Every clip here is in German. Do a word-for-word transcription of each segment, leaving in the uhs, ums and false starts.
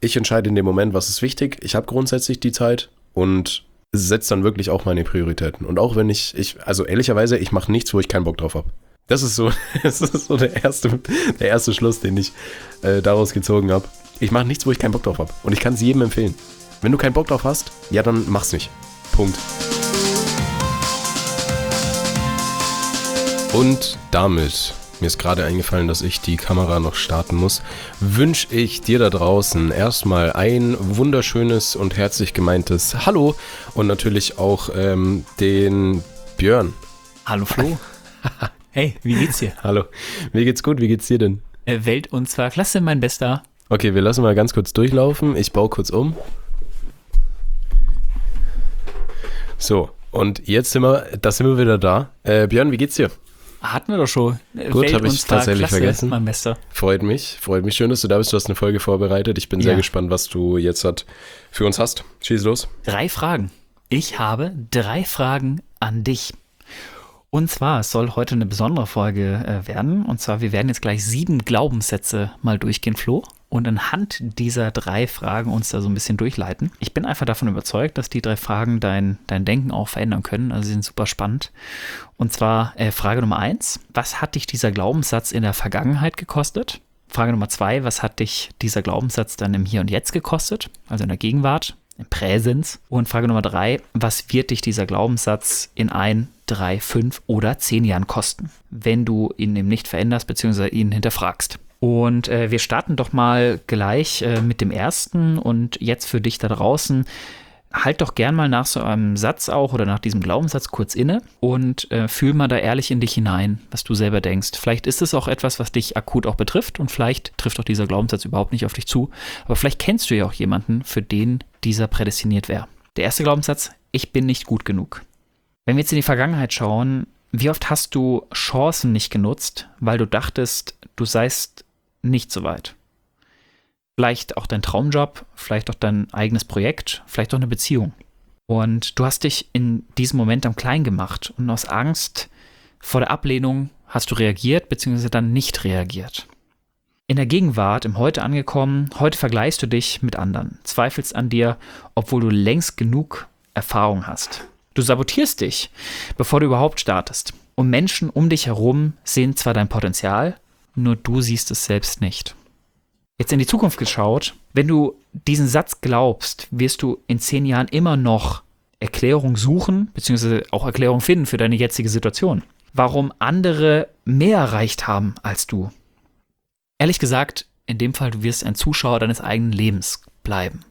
ich entscheide in dem Moment, was ist wichtig. Ich habe grundsätzlich die Zeit und setze dann wirklich auch meine Prioritäten. Und auch wenn ich, ich also ehrlicherweise, ich mache nichts, wo ich keinen Bock drauf habe. Das ist so, das ist so der erste, der erste Schluss, den ich äh, daraus gezogen habe. Ich mache nichts, wo ich keinen Bock drauf habe. Und ich kann es jedem empfehlen. Wenn du keinen Bock drauf hast, ja, dann mach's nicht. Punkt. Und damit, mir ist gerade eingefallen, dass ich die Kamera noch starten muss, wünsche ich dir da draußen erstmal ein wunderschönes und herzlich gemeintes Hallo und natürlich auch ähm, den Björn. Hallo Flo. Hey, wie geht's dir? Hallo, mir geht's gut, wie geht's dir denn? Äh, Welt und zwar klasse, mein Bester. Okay, wir lassen mal ganz kurz durchlaufen, ich baue kurz um. So, und jetzt sind wir, da sind wir wieder da. Äh, Björn, wie geht's dir? Hatten wir doch schon. Gut, habe ich tatsächlich klasse, vergessen. Mein Bester. Freut mich, freut mich schön, dass du da bist. Du hast eine Folge vorbereitet. Ich bin Ja. sehr gespannt, was du jetzt hat für uns hast. Schieß los. Drei Fragen. Ich habe drei Fragen an dich. Und zwar, es soll heute eine besondere Folge äh, werden. Und zwar, wir werden jetzt gleich sieben Glaubenssätze mal durchgehen, Flo. Und anhand dieser drei Fragen uns da so ein bisschen durchleiten. Ich bin einfach davon überzeugt, dass die drei Fragen dein, dein Denken auch verändern können. Also sie sind super spannend. Und zwar äh, Frage Nummer eins. Was hat dich dieser Glaubenssatz in der Vergangenheit gekostet? Frage Nummer zwei. Was hat dich dieser Glaubenssatz dann im Hier und Jetzt gekostet? Also in der Gegenwart, im Präsens. Und Frage Nummer drei. Was wird dich dieser Glaubenssatz in ein, drei, fünf oder zehn Jahren kosten, wenn du ihn eben nicht veränderst bzw. ihn hinterfragst? Und äh, wir starten doch mal gleich äh, mit dem ersten und jetzt für dich da draußen, halt doch gern mal nach so einem Satz auch oder nach diesem Glaubenssatz kurz inne und äh, fühl mal da ehrlich in dich hinein, was du selber denkst. Vielleicht ist es auch etwas, was dich akut auch betrifft und vielleicht trifft auch dieser Glaubenssatz überhaupt nicht auf dich zu, aber vielleicht kennst du ja auch jemanden, für den dieser prädestiniert wäre. Der erste Glaubenssatz, ich bin nicht gut genug. Wenn wir jetzt in die Vergangenheit schauen, wie oft hast du Chancen nicht genutzt, weil du dachtest, du seist nicht so weit. Vielleicht auch dein Traumjob, vielleicht auch dein eigenes Projekt, vielleicht auch eine Beziehung. Und du hast dich in diesem Moment am Klein gemacht und aus Angst vor der Ablehnung hast du reagiert, beziehungsweise dann nicht reagiert. In der Gegenwart, im Heute angekommen, heute vergleichst du dich mit anderen, zweifelst an dir, obwohl du längst genug Erfahrung hast. Du sabotierst dich, bevor du überhaupt startest. Und Menschen um dich herum sehen zwar dein Potenzial, nur du siehst es selbst nicht. Jetzt in die Zukunft geschaut, wenn du diesen Satz glaubst, wirst du in zehn Jahren immer noch Erklärung suchen, beziehungsweise auch Erklärung finden für deine jetzige Situation. Warum andere mehr erreicht haben als du. Ehrlich gesagt, in dem Fall, du wirst ein Zuschauer deines eigenen Lebens bleiben.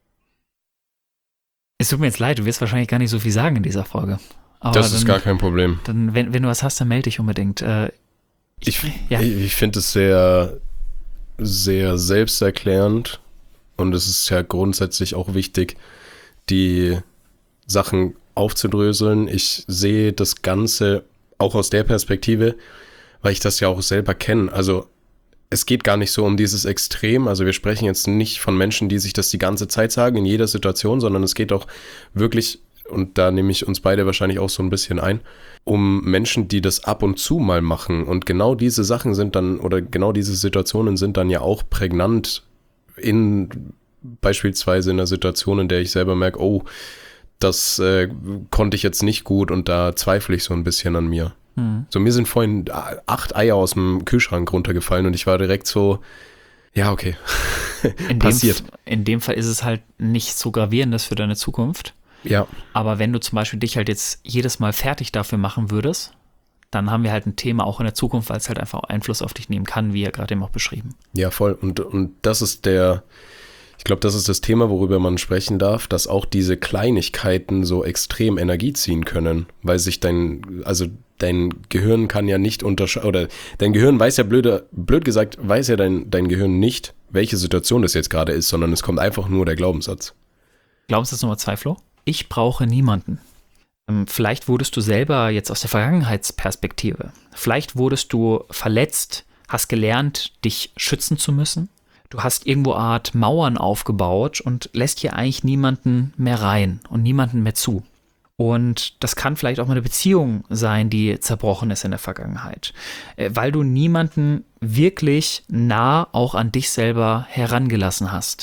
Es tut mir jetzt leid, du wirst wahrscheinlich gar nicht so viel sagen in dieser Folge. Aber das ist dann, gar kein Problem. Dann, wenn, wenn du was hast, dann melde dich unbedingt. Äh, Ich, ja. ich, ich finde es sehr, sehr selbsterklärend und es ist ja grundsätzlich auch wichtig, die Sachen aufzudröseln. Ich sehe das Ganze auch aus der Perspektive, weil ich das ja auch selber kenne. Also es geht gar nicht so um dieses Extrem. Also wir sprechen jetzt nicht von Menschen, die sich das die ganze Zeit sagen, in jeder Situation, sondern es geht auch wirklich, und da nehme ich uns beide wahrscheinlich auch so ein bisschen ein, um Menschen, die das ab und zu mal machen. Und genau diese Sachen sind dann, oder genau diese Situationen sind dann ja auch prägnant in beispielsweise in einer Situation, in der ich selber merke, oh, das äh, konnte ich jetzt nicht gut und da zweifle ich so ein bisschen an mir. Hm. So, mir sind vorhin acht Eier aus dem Kühlschrank runtergefallen und ich war direkt so, ja, okay, in passiert. Dem, in dem Fall ist es halt nicht so gravierendes für deine Zukunft. Ja. Aber wenn du zum Beispiel dich halt jetzt jedes Mal fertig dafür machen würdest, dann haben wir halt ein Thema auch in der Zukunft, weil es halt einfach Einfluss auf dich nehmen kann, wie ja gerade eben auch beschrieben. Ja, voll. Und, und das ist der, ich glaube, das ist das Thema, worüber man sprechen darf, dass auch diese Kleinigkeiten so extrem Energie ziehen können, weil sich dein, also dein Gehirn kann ja nicht unterscheiden, oder dein Gehirn weiß ja, blöd, blöd gesagt, weiß ja dein, dein Gehirn nicht, welche Situation das jetzt gerade ist, sondern es kommt einfach nur der Glaubenssatz. Glaubenssatz Nummer zwei, Flo? Ich brauche niemanden. Vielleicht wurdest du selber jetzt aus der Vergangenheitsperspektive, vielleicht wurdest du verletzt, hast gelernt, dich schützen zu müssen. Du hast irgendwo Art Mauern aufgebaut und lässt hier eigentlich niemanden mehr rein und niemanden mehr zu. Und das kann vielleicht auch mal eine Beziehung sein, die zerbrochen ist in der Vergangenheit, weil du niemanden wirklich nah auch an dich selber herangelassen hast.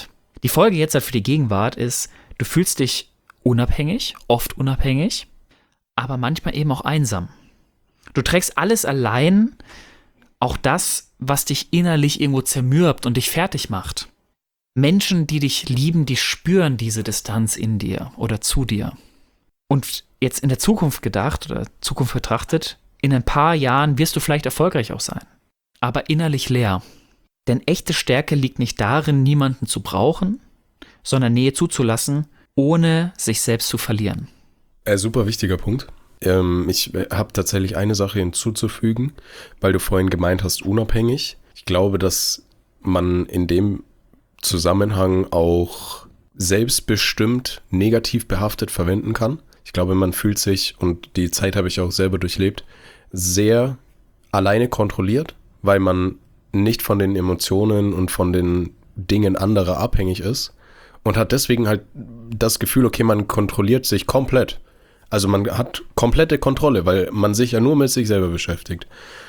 Die Folge jetzt halt für die Gegenwart ist, du fühlst dich unabhängig, oft unabhängig, aber manchmal eben auch einsam. Du trägst alles allein, auch das, was dich innerlich irgendwo zermürbt und dich fertig macht. Menschen, die dich lieben, die spüren diese Distanz in dir oder zu dir. Und jetzt in der Zukunft gedacht oder Zukunft betrachtet, in ein paar Jahren wirst du vielleicht erfolgreich auch sein, aber innerlich leer. Denn echte Stärke liegt nicht darin, niemanden zu brauchen, sondern Nähe zuzulassen, ohne sich selbst zu verlieren. Äh, super wichtiger Punkt. Ähm, ich habe tatsächlich eine Sache hinzuzufügen, weil du vorhin gemeint hast, unabhängig. Ich glaube, dass man in dem Zusammenhang auch selbstbestimmt negativ behaftet verwenden kann. Ich glaube, man fühlt sich, und die Zeit habe ich auch selber durchlebt, sehr alleine kontrolliert, weil man nicht von den Emotionen und von den Dingen anderer abhängig ist und hat deswegen halt das Gefühl, okay, man kontrolliert sich komplett. Also man hat komplette Kontrolle, weil man sich ja nur mit sich selber beschäftigt.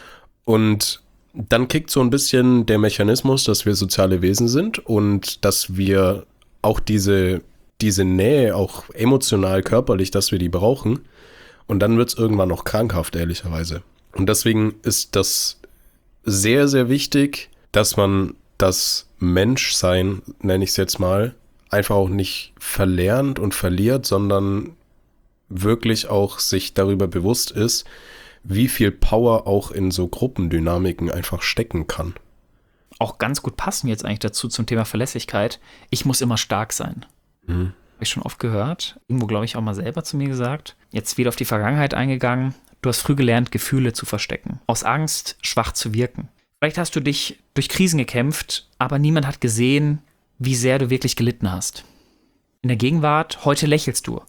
Und dann kickt so ein bisschen der Mechanismus, dass wir soziale Wesen sind und dass wir auch diese, diese Nähe, auch emotional, körperlich, dass wir die brauchen. Und dann wird es irgendwann noch krankhaft, ehrlicherweise. Und deswegen ist das sehr, sehr wichtig, dass man das Menschsein, nenne ich es jetzt mal, einfach auch nicht verlernt und verliert, sondern wirklich auch sich darüber bewusst ist, wie viel Power auch in so Gruppendynamiken einfach stecken kann. Auch ganz gut passen jetzt eigentlich dazu zum Thema Verlässlichkeit. Ich muss immer stark sein. Mhm. Habe ich schon oft gehört. Irgendwo, glaube ich, auch mal selber zu mir gesagt. Jetzt wieder auf die Vergangenheit eingegangen. Du hast früh gelernt, Gefühle zu verstecken. Aus Angst, schwach zu wirken. Vielleicht hast du dich durch Krisen gekämpft, aber niemand hat gesehen, wie sehr du wirklich gelitten hast. In der Gegenwart, heute lächelst du.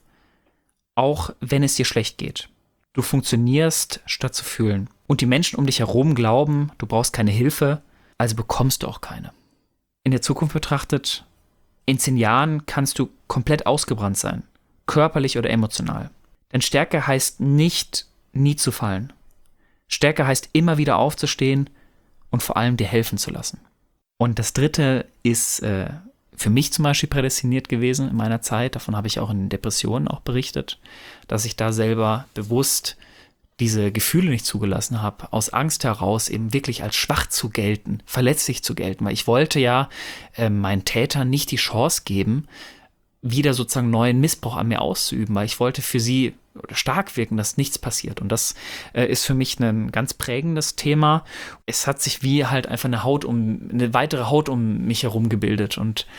Auch wenn es dir schlecht geht. Du funktionierst, statt zu fühlen. Und die Menschen um dich herum glauben, du brauchst keine Hilfe, also bekommst du auch keine. In der Zukunft betrachtet, in zehn Jahren kannst du komplett ausgebrannt sein. Körperlich oder emotional. Denn Stärke heißt nicht, nie zu fallen. Stärke heißt, immer wieder aufzustehen und vor allem dir helfen zu lassen. Und das Dritte ist äh, für mich zum Beispiel prädestiniert gewesen in meiner Zeit. Davon habe ich auch in Depressionen auch berichtet, dass ich da selber bewusst diese Gefühle nicht zugelassen habe, aus Angst heraus eben wirklich als schwach zu gelten, verletzlich zu gelten. Weil ich wollte ja äh, meinen Tätern nicht die Chance geben, wieder sozusagen neuen Missbrauch an mir auszuüben, weil ich wollte für sie stark wirken, dass nichts passiert. Und das äh, ist für mich ein ganz prägendes Thema. Es hat sich wie halt einfach eine Haut um, eine weitere Haut um mich herum gebildet. Und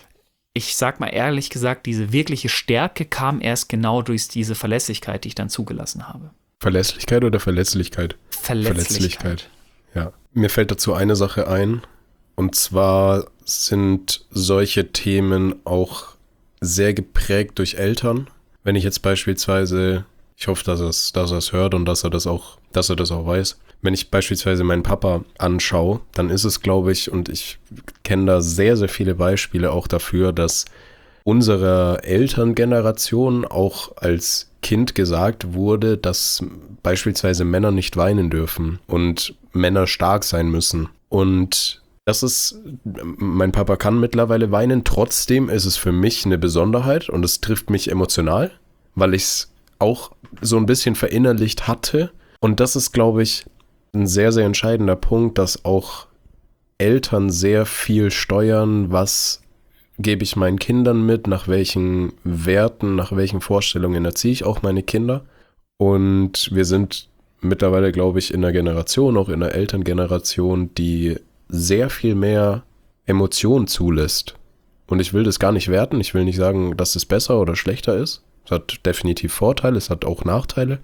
ich sag mal ehrlich gesagt, diese wirkliche Stärke kam erst genau durch diese Verlässlichkeit, die ich dann zugelassen habe. Verlässlichkeit oder Verletzlichkeit? Verletzlichkeit. Verletzlichkeit. Ja. Mir fällt dazu eine Sache ein. Und zwar sind solche Themen auch sehr geprägt durch Eltern. Wenn ich jetzt beispielsweise, ich hoffe, dass er es, dass er es hört und dass er das auch, dass er das auch weiß. Wenn ich beispielsweise meinen Papa anschaue, dann ist es, glaube ich, und ich kenne da sehr, sehr viele Beispiele auch dafür, dass unserer Elterngeneration auch als Kind gesagt wurde, dass beispielsweise Männer nicht weinen dürfen und Männer stark sein müssen. Und das ist, mein Papa kann mittlerweile weinen, trotzdem ist es für mich eine Besonderheit und es trifft mich emotional, weil ich es auch so ein bisschen verinnerlicht hatte. Und das ist, glaube ich, ein sehr, sehr entscheidender Punkt, dass auch Eltern sehr viel steuern, was gebe ich meinen Kindern mit, nach welchen Werten, nach welchen Vorstellungen erziehe ich auch meine Kinder. Und wir sind mittlerweile, glaube ich, in einer Generation, auch in einer Elterngeneration, die sehr viel mehr Emotionen zulässt. Und ich will das gar nicht werten. Ich will nicht sagen, dass es besser oder schlechter ist. Es hat definitiv Vorteile, es hat auch Nachteile.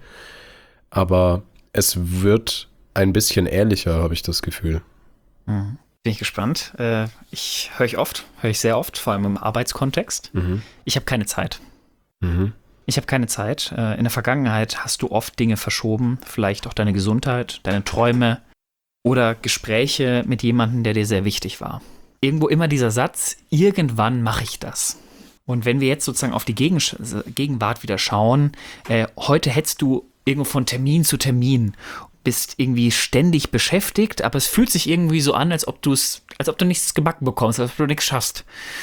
Aber es wird ein bisschen ehrlicher, habe ich das Gefühl. Mhm. Bin ich gespannt. Äh, ich höre ich oft, höre ich sehr oft, vor allem im Arbeitskontext. Mhm. Ich habe keine Zeit. Mhm. Ich habe keine Zeit. Äh, in der Vergangenheit hast du oft Dinge verschoben, vielleicht auch deine Gesundheit, deine Träume oder Gespräche mit jemandem, der dir sehr wichtig war. Irgendwo immer dieser Satz, irgendwann mache ich das. Und wenn wir jetzt sozusagen auf die Gegen- Gegenwart wieder schauen, äh, heute hetzt du irgendwo von Termin zu Termin, bist irgendwie ständig beschäftigt, aber es fühlt sich irgendwie so an, als ob du es, als ob du nichts gebacken bekommst, als ob du nichts schaffst.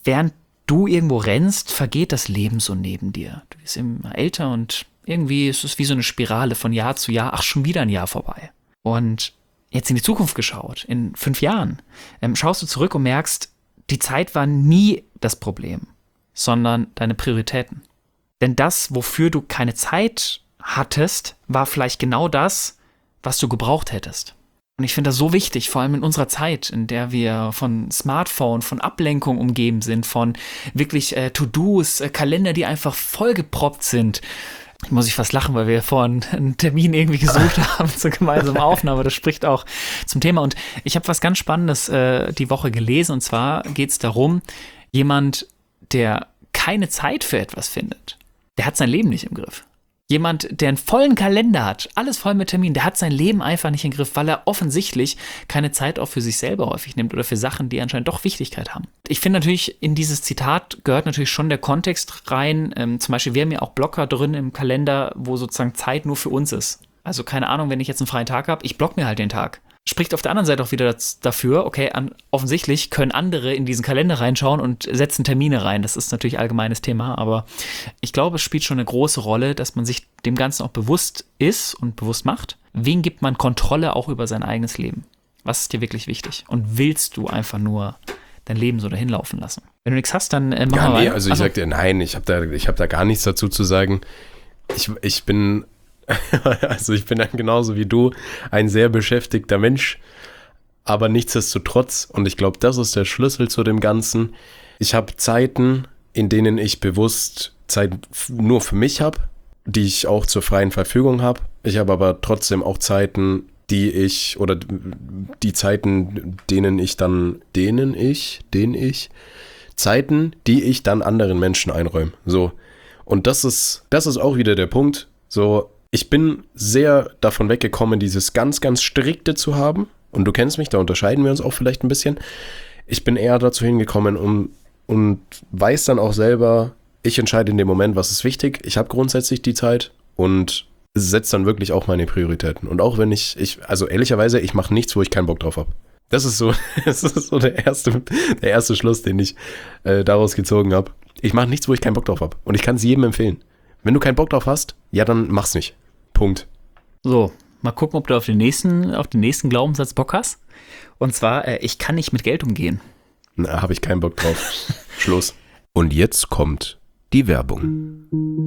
während du irgendwo rennst, vergeht das Leben so neben dir. Du bist immer älter und irgendwie ist es wie so eine Spirale von Jahr zu Jahr. Ach, schon wieder ein Jahr vorbei. Und jetzt in die Zukunft geschaut, in fünf Jahren, ähm, schaust du zurück und merkst, die Zeit war nie das Problem, sondern deine Prioritäten. Denn das, wofür du keine Zeit hattest, war vielleicht genau das, was du gebraucht hättest. Und ich finde das so wichtig, vor allem in unserer Zeit, in der wir von Smartphone, von Ablenkung umgeben sind, von wirklich äh, To-Dos, äh, Kalender, die einfach vollgeproppt sind. Ich muss ich fast lachen, weil wir vorhin einen Termin irgendwie gesucht haben zur gemeinsamen Aufnahme. Das spricht auch zum Thema. Und ich habe was ganz Spannendes äh, die Woche gelesen. Und zwar geht es darum, jemand, der keine Zeit für etwas findet, der hat sein Leben nicht im Griff. Jemand, der einen vollen Kalender hat, alles voll mit Terminen, der hat sein Leben einfach nicht im Griff, weil er offensichtlich keine Zeit auch für sich selber häufig nimmt oder für Sachen, die anscheinend doch Wichtigkeit haben. Ich finde natürlich, in dieses Zitat gehört natürlich schon der Kontext rein. Ähm, zum Beispiel, wir haben ja auch Blocker drin im Kalender, wo sozusagen Zeit nur für uns ist. Also keine Ahnung, wenn ich jetzt einen freien Tag habe, ich block mir halt den Tag. Spricht auf der anderen Seite auch wieder das, dafür, okay, an, offensichtlich können andere in diesen Kalender reinschauen und setzen Termine rein. Das ist natürlich allgemeines Thema, aber ich glaube, es spielt schon eine große Rolle, dass man sich dem Ganzen auch bewusst ist und bewusst macht. Wen gibt man Kontrolle auch über sein eigenes Leben? Was ist dir wirklich wichtig? Und willst du einfach nur dein Leben so dahin laufen lassen? Wenn du nichts hast, dann äh, mach ja, mal nee, weiter. also ich Achso. sag dir, nein, ich habe da, ich hab da gar nichts dazu zu sagen. Ich, ich bin... Also ich bin dann genauso wie du ein sehr beschäftigter Mensch, aber nichtsdestotrotz, und ich glaube, das ist der Schlüssel zu dem Ganzen, ich habe Zeiten, in denen ich bewusst Zeit nur für mich habe, die ich auch zur freien Verfügung habe. Ich habe aber trotzdem auch Zeiten, die ich, oder die Zeiten, denen ich dann, denen ich, denen ich, Zeiten, die ich dann anderen Menschen einräume. So. Und das ist, das ist auch wieder der Punkt, so. Ich bin sehr davon weggekommen, dieses ganz, ganz Strikte zu haben. Und du kennst mich, da unterscheiden wir uns auch vielleicht ein bisschen. Ich bin eher dazu hingekommen um, und weiß dann auch selber, ich entscheide in dem Moment, was ist wichtig. Ich habe grundsätzlich die Zeit und setze dann wirklich auch meine Prioritäten. Und auch wenn ich, ich also ehrlicherweise, ich mache nichts, wo ich keinen Bock drauf habe. Das ist so, das ist so der erste, der erste Schluss, den ich äh, daraus gezogen habe. Ich mache nichts, wo ich keinen Bock drauf habe. Und ich kann es jedem empfehlen. Wenn du keinen Bock drauf hast, ja, dann mach's nicht. Punkt. So, mal gucken, ob du auf den nächsten, auf den nächsten Glaubenssatz Bock hast. Und zwar, äh, ich kann nicht mit Geld umgehen. Na, habe ich keinen Bock drauf. Schluss. Und jetzt kommt die Werbung.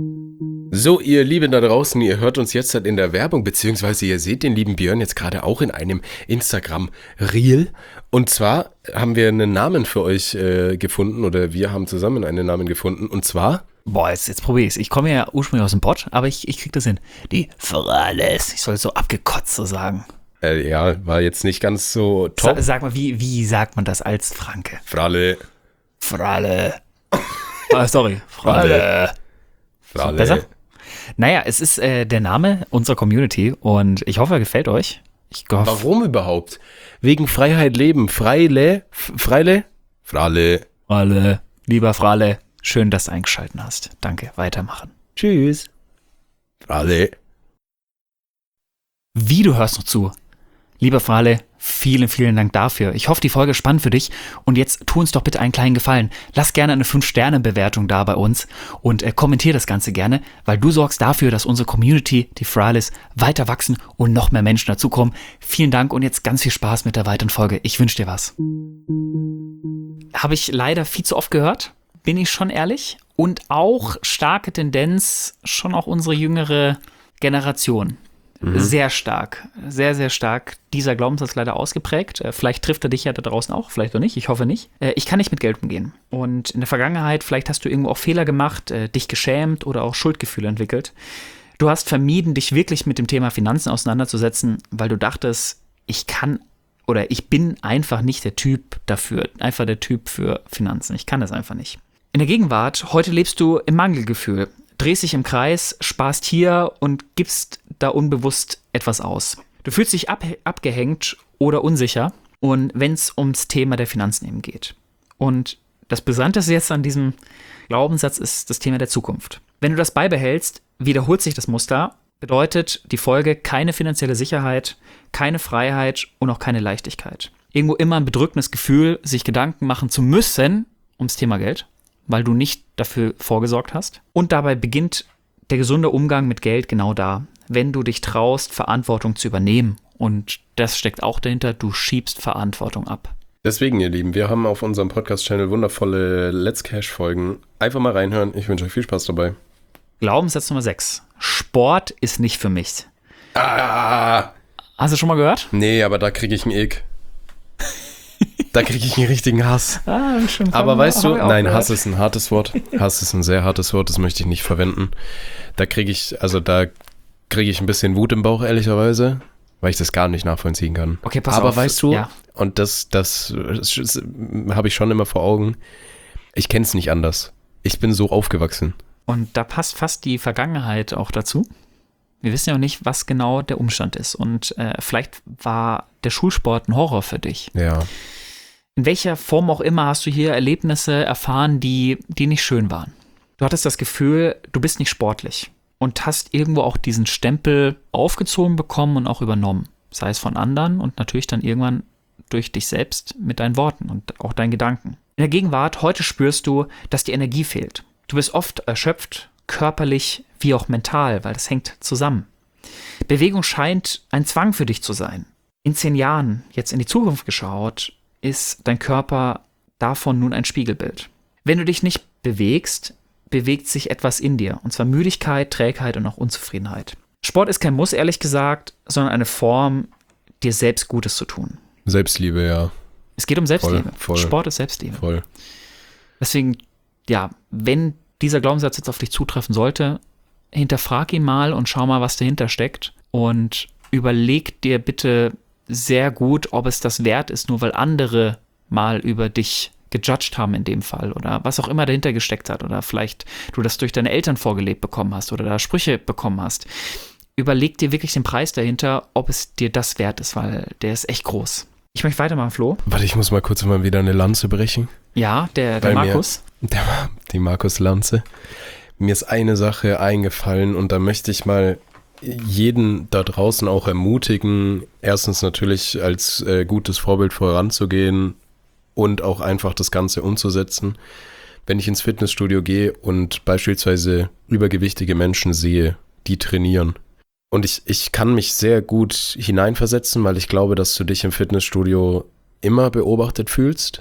So, ihr Lieben da draußen, ihr hört uns jetzt halt in der Werbung, beziehungsweise ihr seht den lieben Björn jetzt gerade auch in einem Instagram-Reel. Und zwar haben wir einen Namen für euch äh, gefunden, oder wir haben zusammen einen Namen gefunden, und zwar... Boah, jetzt, jetzt probier ich's. Ich komme ja ursprünglich aus dem Bot, aber ich, ich krieg das hin. Die Frales. Ich soll so abgekotzt so sagen. Äh, ja, war jetzt nicht ganz so top. Sa- sag mal, wie, wie sagt man das als Franke? Frale. Frale. Ah, sorry. Frale. Frale. Besser? Naja, es ist äh, der Name unserer Community und ich hoffe, er gefällt euch. Ich hoffe, Warum überhaupt? Wegen Freiheit leben. Freile? F- Freile? Frale. Frale. Lieber Frale. Schön, dass du eingeschaltet hast. Danke, weitermachen. Tschüss. Frale. Wie, du hörst noch zu? Lieber Frale, vielen, vielen Dank dafür. Ich hoffe, die Folge ist spannend für dich. Und jetzt tu uns doch bitte einen kleinen Gefallen. Lass gerne eine fünf Sterne Bewertung da bei uns und äh, kommentier das Ganze gerne, weil du sorgst dafür, dass unsere Community, die Frales, weiter wachsen und noch mehr Menschen dazukommen. Vielen Dank und jetzt ganz viel Spaß mit der weiteren Folge. Ich wünsche dir was. Habe ich leider viel zu oft gehört. Bin ich schon ehrlich. Und auch starke Tendenz, schon auch unsere jüngere Generation. Mhm. Sehr stark, sehr, sehr stark. Dieser Glaubenssatz leider ausgeprägt. Vielleicht trifft er dich ja da draußen auch, vielleicht auch nicht, ich hoffe nicht. Ich kann nicht mit Geld umgehen. Und in der Vergangenheit, vielleicht hast du irgendwo auch Fehler gemacht, dich geschämt oder auch Schuldgefühle entwickelt. Du hast vermieden, dich wirklich mit dem Thema Finanzen auseinanderzusetzen, weil du dachtest, ich kann oder ich bin einfach nicht der Typ dafür, einfach der Typ für Finanzen. Ich kann das einfach nicht. In der Gegenwart, heute lebst du im Mangelgefühl, drehst dich im Kreis, sparst hier und gibst da unbewusst etwas aus. Du fühlst dich ab, abgehängt oder unsicher und wenn es ums Thema der Finanzen eben geht. Und das Besondere jetzt an diesem Glaubenssatz ist das Thema der Zukunft. Wenn du das beibehältst, wiederholt sich das Muster, bedeutet die Folge keine finanzielle Sicherheit, keine Freiheit und auch keine Leichtigkeit. Irgendwo immer ein bedrückendes Gefühl, sich Gedanken machen zu müssen, ums Thema Geld, weil du nicht dafür vorgesorgt hast. Und dabei beginnt der gesunde Umgang mit Geld genau da, wenn du dich traust, Verantwortung zu übernehmen. Und das steckt auch dahinter, du schiebst Verantwortung ab. Deswegen, ihr Lieben, wir haben auf unserem Podcast-Channel wundervolle Let's Cash-Folgen. Einfach mal reinhören. Ich wünsche euch viel Spaß dabei. Glaubenssatz Nummer sechs. Sport ist nicht für mich. Ah! Hast du schon mal gehört? Nee, aber da kriege ich einen Ick. Da kriege ich einen richtigen Hass. Ah, schon aber weißt du, nein, gehört. Hass ist ein hartes Wort. Hass ist ein sehr hartes Wort, das möchte ich nicht verwenden. Da kriege ich, also da kriege ich ein bisschen Wut im Bauch, ehrlicherweise, weil ich das gar nicht nachvollziehen kann. Okay, pass aber auf. weißt du, ja. und das, das, das, das habe ich schon immer vor Augen, ich kenne es nicht anders. Ich bin so aufgewachsen. Und da passt fast die Vergangenheit auch dazu. Wir wissen ja auch nicht, was genau der Umstand ist. Und äh, vielleicht war der Schulsport ein Horror für dich. Ja. In welcher Form auch immer hast du hier Erlebnisse erfahren, die, die nicht schön waren. Du hattest das Gefühl, du bist nicht sportlich und hast irgendwo auch diesen Stempel aufgezogen bekommen und auch übernommen. Sei es von anderen und natürlich dann irgendwann durch dich selbst mit deinen Worten und auch deinen Gedanken. In der Gegenwart, heute spürst du, dass die Energie fehlt. Du bist oft erschöpft, körperlich wie auch mental, weil das hängt zusammen. Bewegung scheint ein Zwang für dich zu sein. In zehn Jahren, jetzt in die Zukunft geschaut, ist dein Körper davon nun ein Spiegelbild. Wenn du dich nicht bewegst, bewegt sich etwas in dir, und zwar Müdigkeit, Trägheit und auch Unzufriedenheit. Sport ist kein Muss, ehrlich gesagt, sondern eine Form, dir selbst Gutes zu tun. Selbstliebe, ja. Es geht um Selbstliebe. Voll, voll. Sport ist Selbstliebe. Voll. Deswegen, ja, wenn dieser Glaubenssatz jetzt auf dich zutreffen sollte, hinterfrag ihn mal und schau mal, was dahinter steckt. Und überleg dir bitte sehr gut, ob es das wert ist, nur weil andere mal über dich gejudged haben in dem Fall oder was auch immer dahinter gesteckt hat oder vielleicht du das durch deine Eltern vorgelebt bekommen hast oder da Sprüche bekommen hast. Überleg dir wirklich den Preis dahinter, ob es dir das wert ist, weil der ist echt groß. Ich möchte weitermachen, Flo. Warte, ich muss mal kurz mal wieder eine Lanze brechen. Ja, der, der Markus. Mir, der, die Markus-Lanze. Mir ist eine Sache eingefallen und da möchte ich mal jeden da draußen auch ermutigen, erstens natürlich als äh, gutes Vorbild voranzugehen und auch einfach das Ganze umzusetzen. Wenn ich ins Fitnessstudio gehe und beispielsweise übergewichtige Menschen sehe, die trainieren. Und ich, ich kann mich sehr gut hineinversetzen, weil ich glaube, dass du dich im Fitnessstudio immer beobachtet fühlst.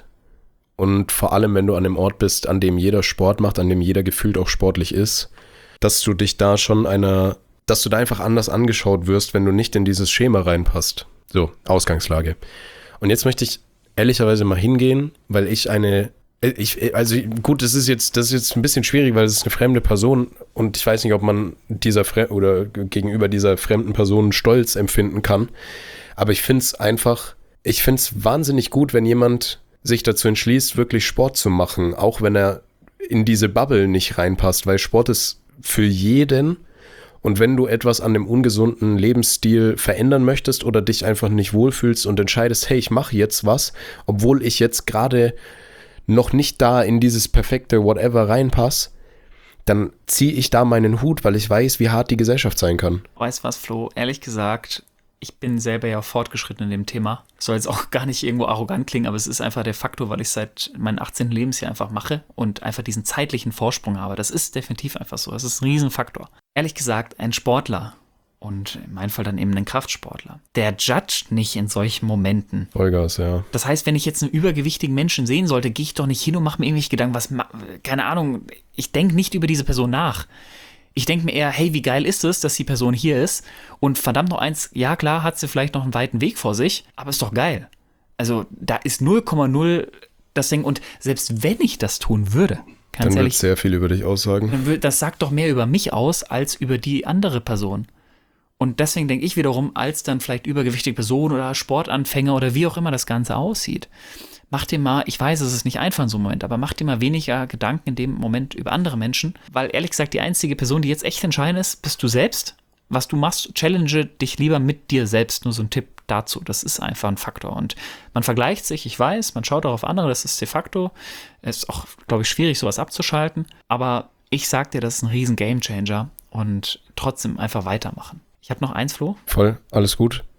Und vor allem, wenn du an einem Ort bist, an dem jeder Sport macht, an dem jeder gefühlt auch sportlich ist, dass du dich da schon einer, dass du da einfach anders angeschaut wirst, wenn du nicht in dieses Schema reinpasst. So, Ausgangslage. Und jetzt möchte ich ehrlicherweise mal hingehen, weil ich eine, ich, also gut, das ist jetzt, das ist jetzt ein bisschen schwierig, weil es ist eine fremde Person und ich weiß nicht, ob man dieser Fre- oder gegenüber dieser fremden Person Stolz empfinden kann. Aber ich finde es einfach, ich finde es wahnsinnig gut, wenn jemand sich dazu entschließt, wirklich Sport zu machen, auch wenn er in diese Bubble nicht reinpasst, weil Sport ist für jeden. Und wenn du etwas an dem ungesunden Lebensstil verändern möchtest oder dich einfach nicht wohlfühlst und entscheidest, hey, ich mache jetzt was, obwohl ich jetzt gerade noch nicht da in dieses perfekte Whatever reinpasse, dann ziehe ich da meinen Hut, weil ich weiß, wie hart die Gesellschaft sein kann. Weißt was, Flo? Ehrlich gesagt, ich bin selber ja fortgeschritten in dem Thema. Soll jetzt auch gar nicht irgendwo arrogant klingen, aber es ist einfach der Faktor, weil ich seit meinem achtzehnten Lebensjahr einfach mache und einfach diesen zeitlichen Vorsprung habe. Das ist definitiv einfach so. Das ist ein Riesenfaktor. Ehrlich gesagt, ein Sportler und in meinem Fall dann eben ein Kraftsportler, der judgt nicht in solchen Momenten. Vollgas, ja. Das heißt, wenn ich jetzt einen übergewichtigen Menschen sehen sollte, gehe ich doch nicht hin und mache mir irgendwelche Gedanken, was, keine Ahnung, ich denke nicht über diese Person nach. Ich denke mir eher, hey, wie geil ist es, dass die Person hier ist und verdammt noch eins, ja klar, hat sie vielleicht noch einen weiten Weg vor sich, aber ist doch geil. Also da ist null Komma null das Ding und selbst wenn ich das tun würde, ganz dann ehrlich, wird sehr viel über dich aussagen. dann wird, das sagt doch mehr über mich aus, als über die andere Person. Und deswegen denke ich wiederum, als dann vielleicht übergewichtige Person oder Sportanfänger oder wie auch immer das Ganze aussieht, mach dir mal, ich weiß, es ist nicht einfach in so einem Moment, aber mach dir mal weniger Gedanken in dem Moment über andere Menschen, weil ehrlich gesagt, die einzige Person, die jetzt echt entscheidend ist, bist du selbst. Was du machst, challenge dich lieber mit dir selbst. Nur so ein Tipp dazu. Das ist einfach ein Faktor. Und man vergleicht sich, ich weiß, man schaut auch auf andere, das ist de facto. Es ist auch, glaube ich, schwierig, sowas abzuschalten. Aber ich sag dir, das ist ein riesen Gamechanger und trotzdem einfach weitermachen. Ich habe noch eins, Flo. Voll, alles gut.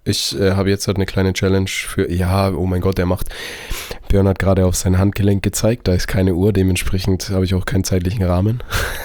Ich äh, habe jetzt halt eine kleine Challenge für, ja, oh mein Gott, der macht, Björn hat gerade auf sein Handgelenk gezeigt, da ist keine Uhr, dementsprechend habe ich auch keinen zeitlichen Rahmen.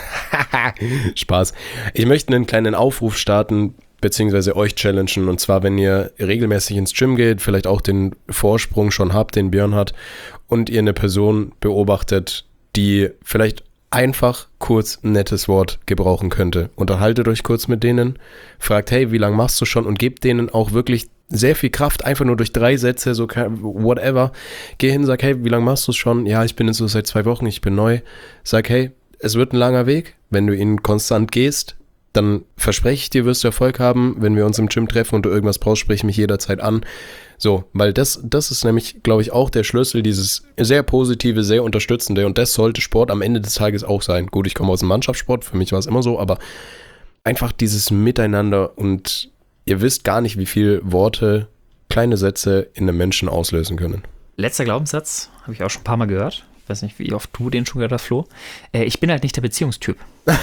Spaß. Ich möchte einen kleinen Aufruf starten, beziehungsweise euch challengen, und zwar, wenn ihr regelmäßig ins Gym geht, vielleicht auch den Vorsprung schon habt, den Björn hat, und ihr eine Person beobachtet, die vielleicht einfach kurz ein nettes Wort gebrauchen könnte. Unterhaltet euch kurz mit denen, fragt, hey, wie lange machst du schon, und gebt denen auch wirklich sehr viel Kraft, einfach nur durch drei Sätze, so whatever. Geh hin, sag, hey, wie lange machst du es schon? Ja, ich bin jetzt so seit zwei Wochen, ich bin neu. Sag, hey, es wird ein langer Weg, wenn du ihn konstant gehst, dann verspreche ich dir, wirst du Erfolg haben. Wenn wir uns im Gym treffen und du irgendwas brauchst, sprich mich jederzeit an. So, weil das, das ist nämlich, glaube ich, auch der Schlüssel, dieses sehr positive, sehr unterstützende, und das sollte Sport am Ende des Tages auch sein. Gut, ich komme aus dem Mannschaftssport, für mich war es immer so, aber einfach dieses Miteinander, und ihr wisst gar nicht, wie viel Worte, kleine Sätze in einem Menschen auslösen können. Letzter Glaubenssatz, habe ich auch schon ein paar Mal gehört. Ich weiß nicht, wie oft du den schon gehört hast, Flo. Äh, ich bin halt nicht der Beziehungstyp.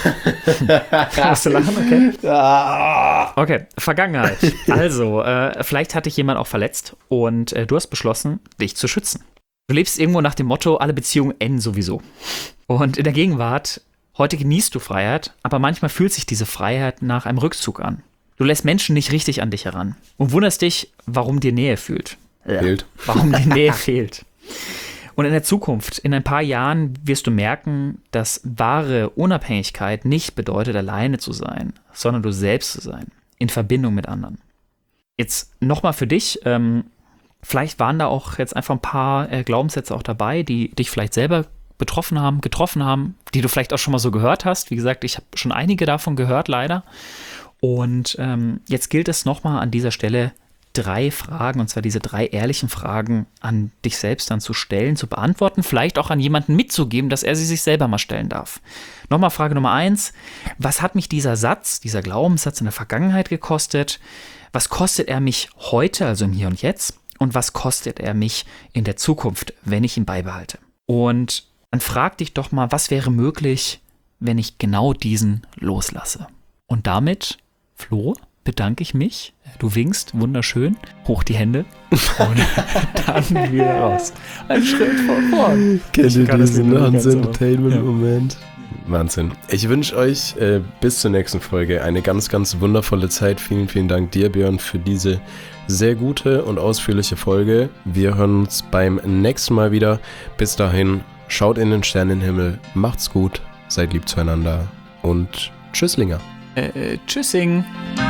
Musst du lachen? Okay. Okay, Vergangenheit. Also, äh, vielleicht hat dich jemand auch verletzt und äh, du hast beschlossen, dich zu schützen. Du lebst irgendwo nach dem Motto, alle Beziehungen enden sowieso. Und in der Gegenwart, heute genießt du Freiheit, aber manchmal fühlt sich diese Freiheit nach einem Rückzug an. Du lässt Menschen nicht richtig an dich heran und wunderst dich, warum dir Nähe fühlt. Fehlt. Warum die Nähe fehlt. Und in der Zukunft, in ein paar Jahren, wirst du merken, dass wahre Unabhängigkeit nicht bedeutet, alleine zu sein, sondern du selbst zu sein, in Verbindung mit anderen. Jetzt nochmal für dich, ähm, vielleicht waren da auch jetzt einfach ein paar äh, Glaubenssätze auch dabei, die dich vielleicht selber betroffen haben, getroffen haben, die du vielleicht auch schon mal so gehört hast. Wie gesagt, ich habe schon einige davon gehört, leider. Und ähm, jetzt gilt es nochmal an dieser Stelle, drei Fragen, und zwar diese drei ehrlichen Fragen an dich selbst dann zu stellen, zu beantworten, vielleicht auch an jemanden mitzugeben, dass er sie sich selber mal stellen darf. Nochmal Frage Nummer eins, was hat mich dieser Satz, dieser Glaubenssatz in der Vergangenheit gekostet? Was kostet er mich heute, also im Hier und Jetzt? Und was kostet er mich in der Zukunft, wenn ich ihn beibehalte? Und dann frag dich doch mal, was wäre möglich, wenn ich genau diesen loslasse? Und damit, Flo, bedanke ich mich. Du winkst, wunderschön. Hoch die Hände. Und dann wieder raus. Ein Schritt vor vorn. Kennt ihr diesen Hans-Entertainment-Moment? Ja. Wahnsinn. Ich wünsche euch äh, bis zur nächsten Folge eine ganz, ganz wundervolle Zeit. Vielen, vielen Dank dir, Björn, für diese sehr gute und ausführliche Folge. Wir hören uns beim nächsten Mal wieder. Bis dahin, schaut in den Sternenhimmel, macht's gut, seid lieb zueinander und Tschüsslinger. Äh, tschüssing.